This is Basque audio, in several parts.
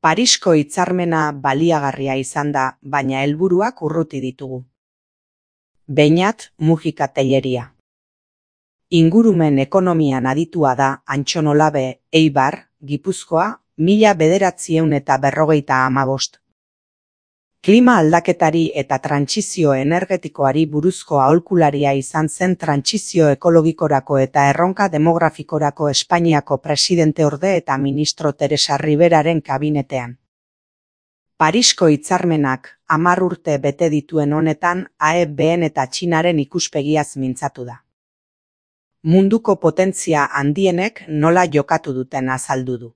Parisko hitzarmena baliagarria izan da, baina helburuak urruti ditugu. Beñat Mujika Tellería. Ingurumen ekonomian aditua da Antxon Olabe, Eibar, Gipuzkoa, 1955. Klima aldaketari eta trantsizio energetikoari buruzko aholkularia izan zen trantsizio ekologikorako eta erronka demografikorako Espainiako presidenteorde eta ministro Teresa Riberaren kabinetean. Parisko hitzarmenak 10 urte bete dituen honetan AEBn eta Txinaren ikuspegiaz mintzatu da. Munduko potentzia handienek nola jokatu duten azaldu du.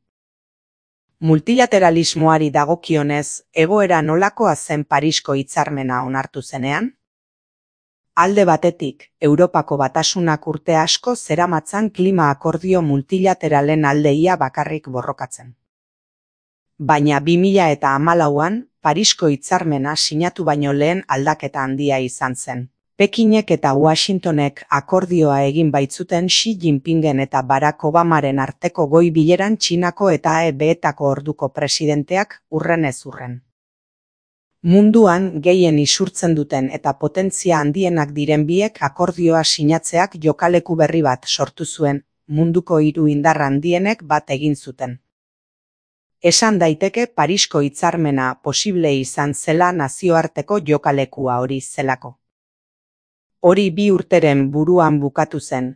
Multilateralismoari dagokionez, egoera nolakoa zen Parisko hitzarmena onartu zenean? Alde batetik, Europako Batasunak urte asko zeramatzan klima akordio multilateralen aldeia bakarrik borrokatzen. Baina 2014an, Parisko hitzarmena sinatu baino lehen aldaketa handia izan zen. Pekinek eta Washingtonek akordioa egin baitzuten Xi Jinpingen eta Barack Obamaren arteko goi bileran Txinako eta AEBetako orduko presidenteak urrenez urren. Munduan gehien isurtzen duten eta potentzia handienak diren biek akordioa sinatzeak jokaleku berri bat sortu zuen, munduko 3 indar handienek bat egin zuten. Esan daiteke Parisko hitzarmena posible izan zela nazioarteko jokalekua hori zelako. Hori 2 urteren buruan bukatu zen,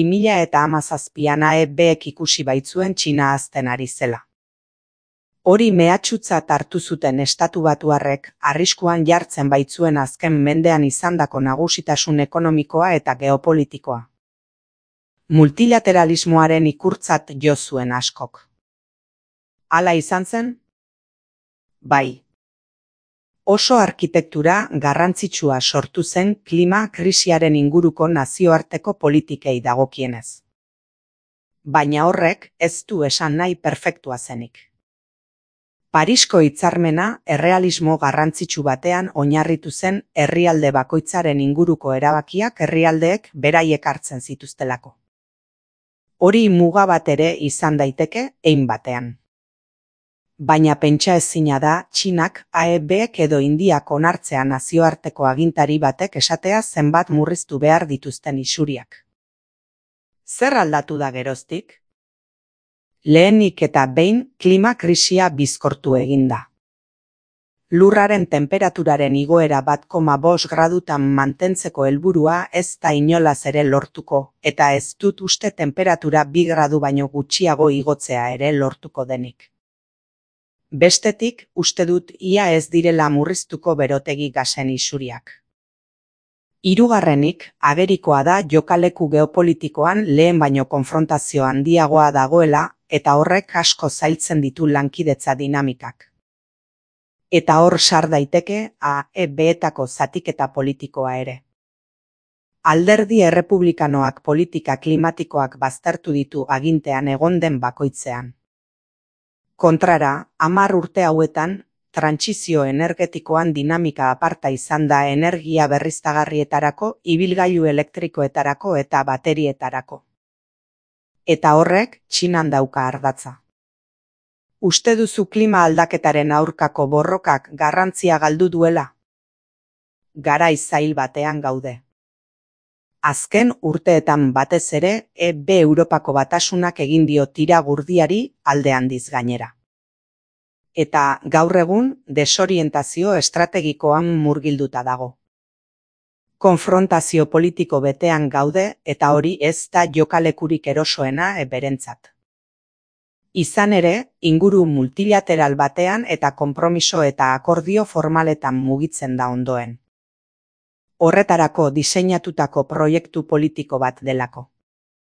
2017an AEBek ikusi baitzuen Txina hazten ari zela. Hori mehatxutzat hartu zuten estatubatuarrek arriskuan jartzen baitzuen azken mendean izandako nagusitasun ekonomikoa eta geopolitikoa. Multilateralismoaren ikurtzat jo zuen askok. Hala izan zen? Bai. Oso arkitektura garrantzitsua sortu zen klima krisiaren inguruko nazioarteko politikei dagokienez. Baina horrek ez du esan nahi perfektua zenik. Parisko hitzarmena errealismo garrantzitsu batean oinarritu zen herrialde bakoitzaren inguruko erabakiak herrialdeek beraiek hartzen zituztelako. Hori muga bat ere izan daiteke hein batean. Baina pentsaezina da Txinak, AEBek edo Indiak onartzea nazioarteko agintari batek esatea zenbat murriztu behar dituzten isuriak. Zer aldatu da geroztik? Lehenik eta behin klima krisia bizkortu eginda. Lurraren temperaturaren igoera 1,5 gradutan mantentzeko helburua ez da inolaz ere lortuko, eta ez dut uste temperatura 2 gradu baino gutxiago igotzea ere lortuko denik. Bestetik, uste dut ia ez direla murriztuko berotegi gasen isuriak. Hirugarrenik, agerikoa da jokaleku geopolitikoan lehen baino konfrontazio handiagoa dagoela eta horrek asko zailtzen ditu lankidetza dinamikak. Eta hor sar daiteke AEBetako zatiketa politikoa ere. Alderdi errepublikanoak politika klimatikoak baztertu ditu agintean egon den bakoitzean. Kontrara, 10 urte hauetan, trantsizio energetikoan dinamika aparta izan da energia berriztagarrietarako, ibilgailu elektrikoetarako eta baterietarako. Eta horrek Txinan dauka ardatza. Uste duzu klima aldaketaren aurkako borrokak garrantzia galdu duela? Garai zail batean gaude. Azken urteetan batez ere, EB Europako Batasunak egin dio tira gurdiari alde handiz gainera. Eta gaur egun desorientazio estrategikoan murgilduta dago. Konfrontazio politiko betean gaude eta hori ez da jokalekurik erosoena berentzat. Izan ere, inguru multilateral batean eta konpromiso eta akordio formaletan mugitzen da ondoen. Horretarako diseinatutako proiektu politiko bat delako.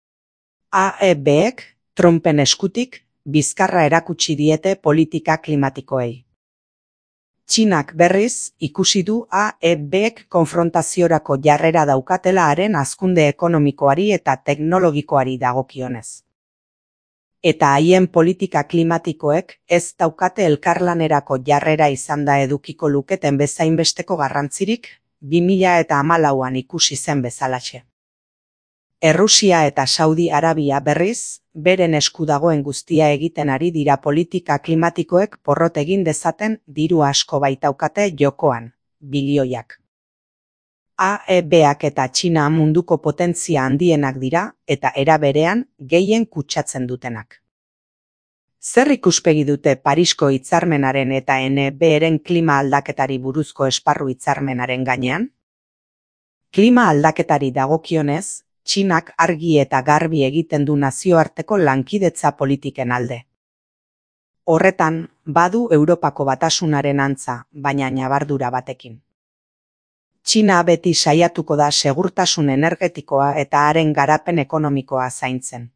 AEBek, Trumpen eskutik, bizkarra erakutsi diete politika klimatikoei. Txinak berriz ikusi du AEBek konfrontaziorako jarrera daukatela haren hazkunde ekonomikoari eta teknologikoari dagokionez. Eta haien politika klimatikoek ez daukate elkarlanerako jarrera izanda edukiko luketen bezainbesteko garrantzirik, 2014an ikusi zen bezalaxe. Errusia eta Saudi Arabia berriz, beren esku dagoen guztia egiten ari dira politika klimatikoek porrot egin dezaten diru asko baitaukate jokoan, bilioiak. AEBak eta Txina munduko potentzia handienak dira eta era berean gehien kutsatzen dutenak. Zer ikuspegi dute Parisko hitzarmenaren eta NBren klima aldaketari buruzko esparru hitzarmenaren gainean? Klima aldaketari dagokionez, Txinak argi eta garbi egiten du nazioarteko lankidetza politiken alde. Horretan, badu Europako Batasunaren antza, baina ñabardura batekin. Txina beti saiatuko da segurtasun energetikoa eta haren garapen ekonomikoa zaintzen.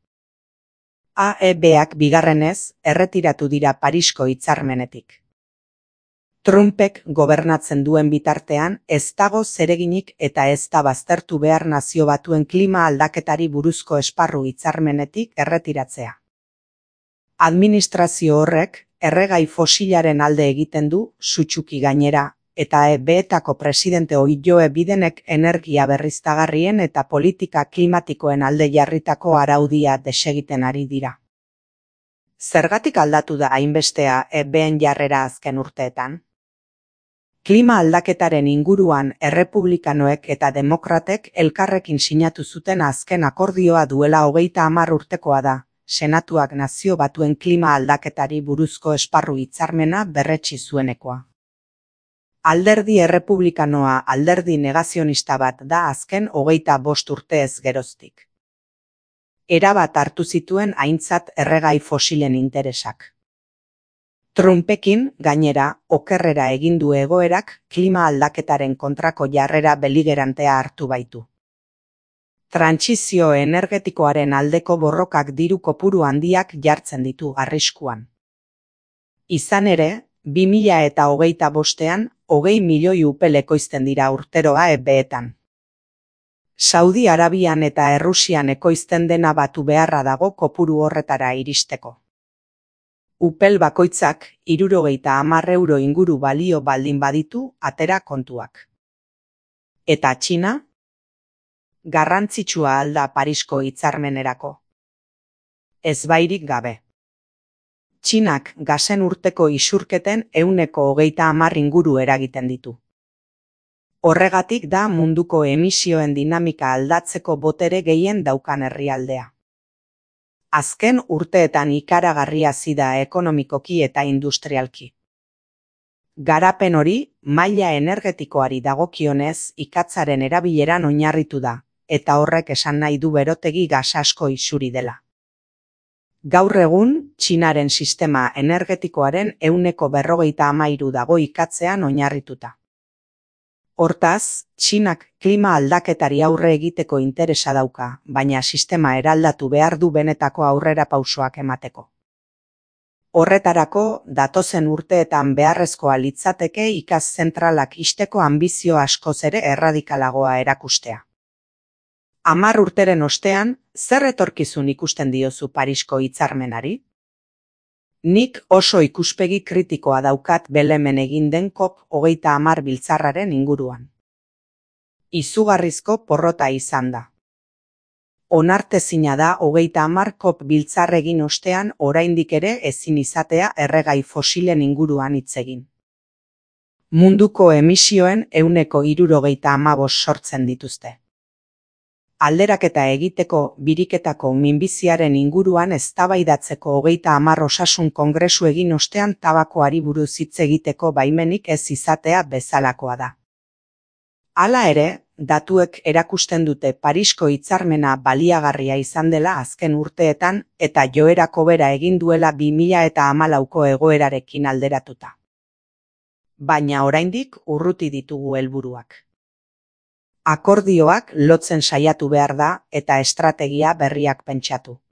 AEBak bigarrenez, erretiratu dira Parisko hitzarmenetik. Trumpek gobernatzen duen bitartean ez dago zereginik eta ez da baztertu behar Nazio Batuen klima aldaketari buruzko esparru hitzarmenetik erretiratzea. Administrazio horrek erregai fosilaren alde egiten du, sutsuki gainera, eta EBetako presidente Joe Bidenek energia berriztagarrien eta politika klimatikoen alde jarritako araudia desegiten ari dira. Zergatik aldatu da hainbestea EBen jarrera azken urteetan? Klima aldaketaren inguruan errepublikanoek eta demokratek elkarrekin sinatu zuten azken akordioa duela 30 urtekoa da, Senatuak Nazio Batuen klima aldaketari buruzko esparru hitzarmena berretsi zuenekoa. Alderdi errepublikanoa alderdi negazionista bat da azken 25 urteez geroztik. Erabat hartu zituen aintzat erregai fosilen interesak. Trumpekin, gainera, okerrera egin du egoerak klima aldaketaren kontrako jarrera beligerantea hartu baitu. Trantsizio energetikoaren aldeko borrokak diru kopuru handiak jartzen ditu arriskuan. Izan ere, 2025ean 20 milioi upel ekoizten dira urteroa EBetan. Saudi Arabian eta Errusian ekoizten dena batu beharra dago kopuru horretara iristeko. Upel bakoitzak 70 euro inguru balio baldin baditu atera kontuak. Eta Txina? Garrantzitsua alda Parisko hitzarmenerako. Ezbairik gabe. Txinak gasen urteko isurketen 30% inguru eragiten ditu. Horregatik da munduko emisioen dinamika aldatzeko botere gehien daukan herrialdea. Azken urteetan ikaragarria zida ekonomikoki eta industrialki. Garapen hori, maila energetikoari dagokionez ikatzaren erabileran oinarritu da, eta horrek esan nahi du berotegi gas asko isuri dela. Gaur egun, Txinaren sistema energetikoaren 40% dago ikatzean oinarrituta. Hortaz, Txinak klima aldaketari aurre egiteko interesa dauka, baina sistema eraldatu behar du benetako aurrerapausoak emateko. Horretarako, datozen urteetan beharrezkoa litzateke ikas zentralak ixteko anbizio askoz ere erradikalagoa erakustea. 10 urteren ostean, zer etorkizun ikusten diozu Parisko hitzarmenari? Nik oso ikuspegi kritikoa daukat Belemen egin den COP30 biltzarraren inguruan. Izugarrizko porrota izan da. Onartezina da 30 COP biltzar egin ostean oraindik ere ezin izatea erregai fosilen inguruan hitz egin. Munduko emisioen 75% sortzen dituzte. Alderaketa egiteko biriketako minbiziaren inguruan eztabaidatzeko 30 osasun kongresu egin ostean tabakoari buruz hitz egiteko baimenik ez izatea bezalakoa da. Hala ere, datuek erakusten dute Parisko hitzarmena baliagarria izan dela azken urteetan eta joerako bera egin duela 2014ko egoerarekin alderatuta. Baina oraindik urruti ditugu helburuak. Akordioak lotzen saiatu behar da eta estrategia berriak pentsatu.